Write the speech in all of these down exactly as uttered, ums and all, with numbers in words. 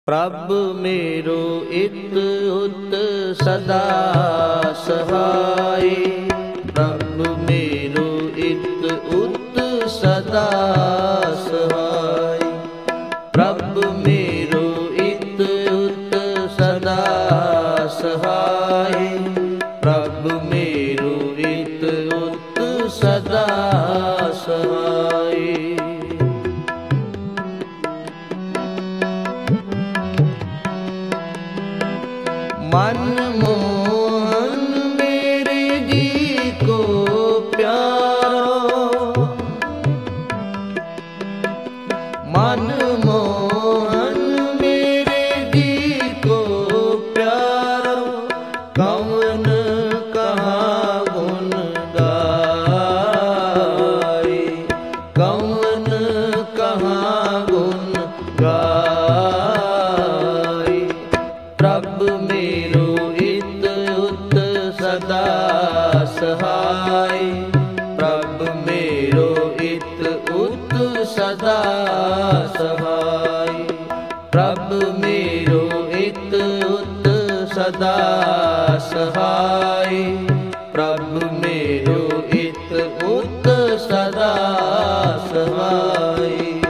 प्रभ मेरो इत उत सदा सहाय। प्रभ मेरो इत उत सदा सहाय। प्रभ मेरो इत उत सदा सहाय। प्रभ मेरो इत उत सदा सहाय। मनमोहन मेरे जी को प्यारो। मनमोहन मेरे जी को प्यारो। कौन कहाँ गुण गाए। कौन कहाँ गुण गाए। प्रभ मेरो इत उत सदा सहाय। प्रभ मेरो इत उत सदा सहाय। प्रभ मेरो इत उत सदा सहाय। प्रभ मेरो इत उत सदा सहाय।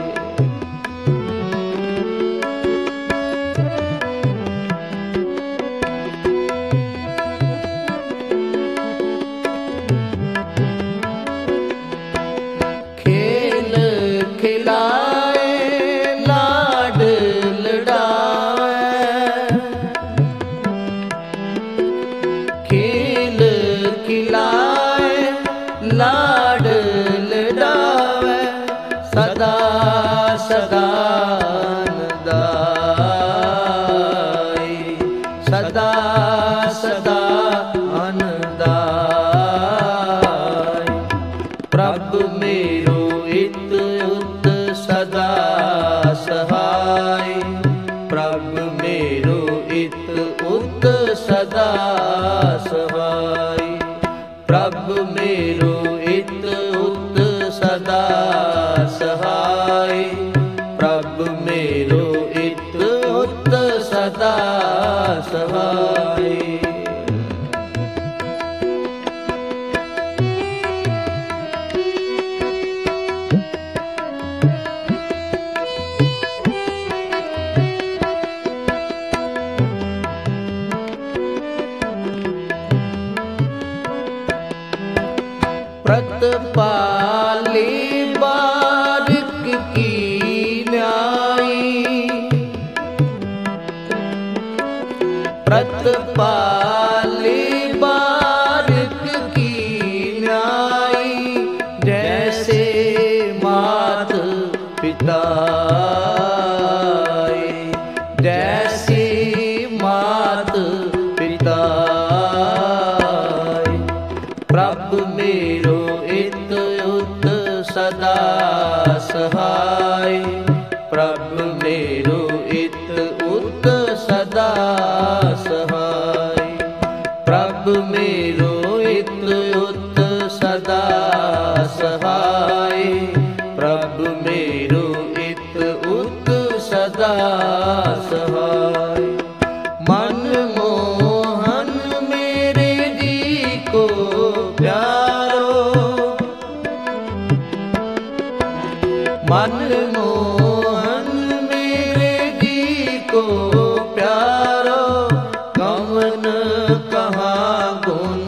खिलाए लाड लड़ाए। खेल खिलाए लाड लड़ावे। सदा सदा अनदाई। सदा सदा अनदाई। प्रभ मेरो इत उत सदा सहाय। प्रभ मेरो इत उत सदा सहाय। प्रभ मेरो इत उत सदा सहाय। प्रभ मेरो इत उत सदा सहाय। प्रतपाली बारिक की न्यायी। प्रतपाली बारिक की न्यायी। जैसे मात पिता जैसी मात पिता। प्रभ मेरो इत उत सदा सहाय। प्रभ मेरो इत उत सदा सहाय। प्रभ मेरो इत उत सदा सहाय। प्रभ मेरो इत उत सदा सहाय। मनमोहन मेरे जी को प्यारो। मनमोहन मेरे जी को प्यारो। कौन कहाँ गुण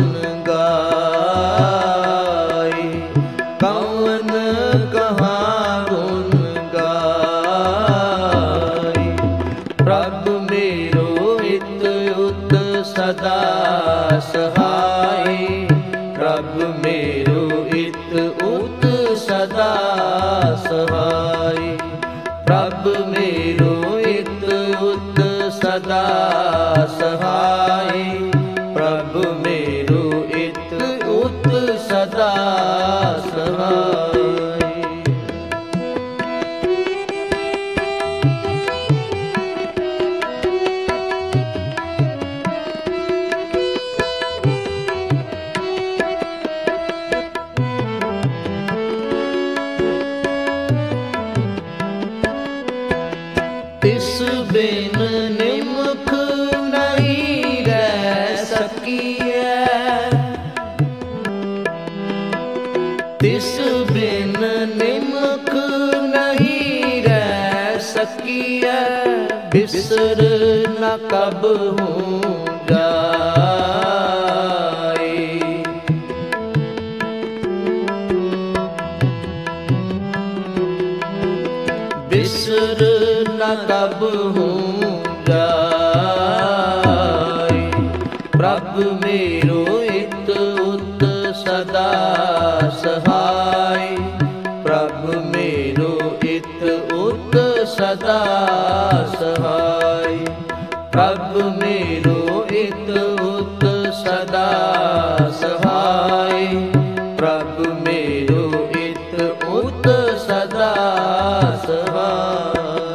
गाए। कौन कहाँ गुण गाए। प्रभ मेरो इत उत सदा सहाय। प्रभ मेरो इत उत सदा सहाय। प्रभ मेरो इत उत सदा सहाय। प्रभ मेरो इत उत सदा सहाय। तिस तिस बिन निमुख नहीं रह सकिए, तिस बिन निमुख नहीं रह सकिए, बिसर न कबहू जाए। बिसर न कबहू जाए। प्रभु मेरो इत उत सदा सहाय, प्रभु मेरो इत उत सदा सहाय, प्रभु मेरो इत उत सदा सहाय, प्रभु मेरो इत उत सदा सहाय।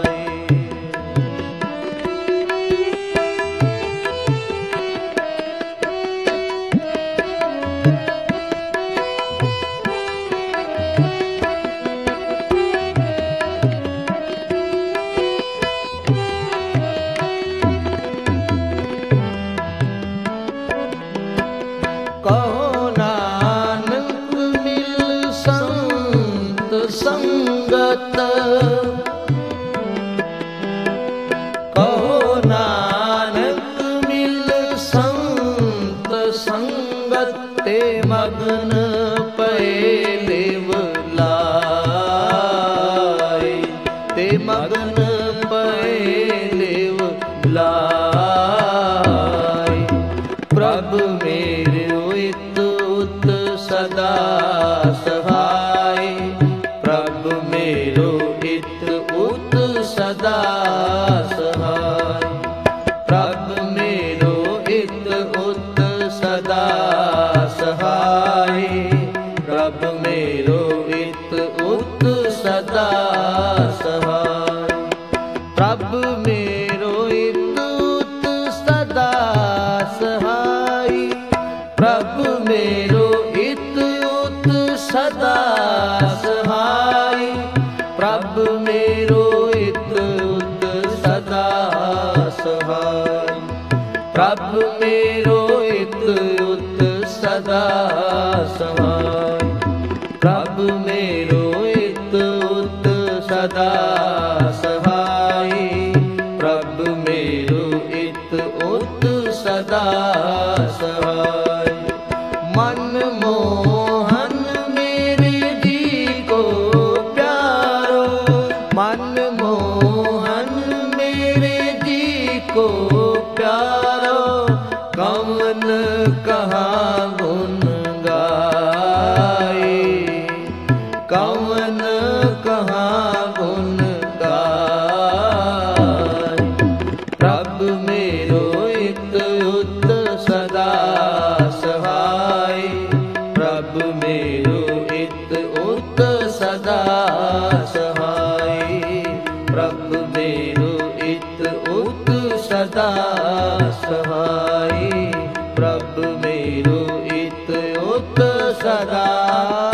कहो नानक मिल संत संगत, कहो नानक मिल संत संगत, ते मगन पए लेव लाए, ते मगन पए लेव लाए। प्रभु मेरे इत उत सदा सहाय, प्रभु मेरो इत उत सदा सहाय, प्रभु मेरो इत उत सदा सहाय, प्रभु मेरो इत उत सदा सहाय। प्रभु मेरो इत उत सदा सहाय, प्रभु मेरो इत उत सदा सहाय, प्रभु मेरो इत उत सदा सहाय, प्रभु मेरो इत उत सदा सहाय, प्रभु मेरो इत उत सदा सहाय, प्रभु मेरो इत उत सदा सहाय। मन मोहन मेरे जी को प्यारो, मन मोहन मेरे जी को प्यारो, कवन कहाँ गुण गाए, कवन कहाँ गुण गाए। प्रभु मेरो इत उत सदा सहाय, प्रभु मेरो इत उत सदा सहाय, प्रभु मेरो इत उत सदा सहाय, प्रभु मेरो इत उत सदा